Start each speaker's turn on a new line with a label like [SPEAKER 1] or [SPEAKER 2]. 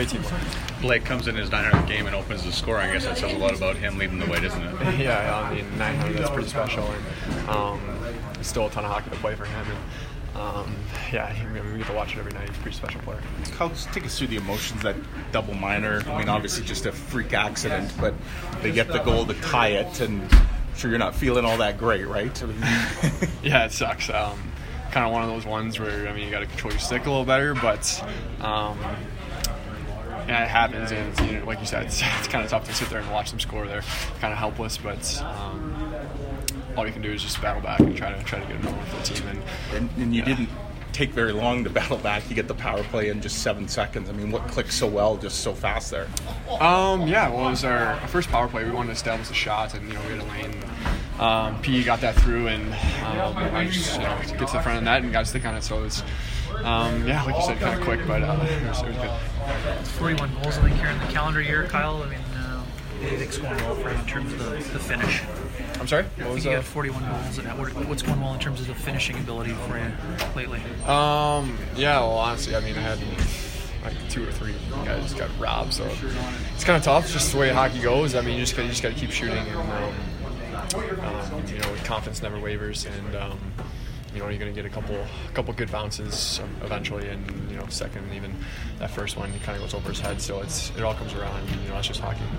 [SPEAKER 1] Blake comes in his 900th game and opens the score. I guess that says a lot about him leading the way, doesn't it?
[SPEAKER 2] Yeah, I mean, 900, that's pretty special. And still a ton of hockey to play for him. And we get to watch it every night. He's a pretty special player.
[SPEAKER 3] Take us through the emotions, that double minor. I mean, obviously just a freak accident, but they get the goal to tie it, and I'm sure you're not feeling all that great, right?
[SPEAKER 2] Yeah, it sucks. Kind of one of those ones where, I mean, you got to control your stick a little better, but it happens, and like you said, it's kind of tough to sit there and watch them score. They're kind of helpless, but all you can do is just battle back and try to get it over for the team.
[SPEAKER 3] And you didn't take very long to battle back. You get the power play in just 7 seconds. I mean, what clicked so well just so fast there?
[SPEAKER 2] It was our first power play. We wanted to establish a shot, and we had a lane. P got that through, and I just get to the front of the net and got a stick on it. So it's like you said, kind of quick, but it was good.
[SPEAKER 4] 41 goals, I think, here in the calendar year, Kyle. I mean, what do you think's going well for you in terms of the finish?
[SPEAKER 2] I'm sorry?
[SPEAKER 4] I think you got 41 goals, and what's going well in terms of the finishing ability for you lately?
[SPEAKER 2] Honestly, I mean, I had like 2 or 3 guys got robbed, so it's kind of tough. It's just the way hockey goes. I mean, you just got to keep shooting, and confidence never wavers, and you're going to get a couple good bounces eventually, and second, even that first one, it kind of goes over his head. So it all comes around. It's just hockey.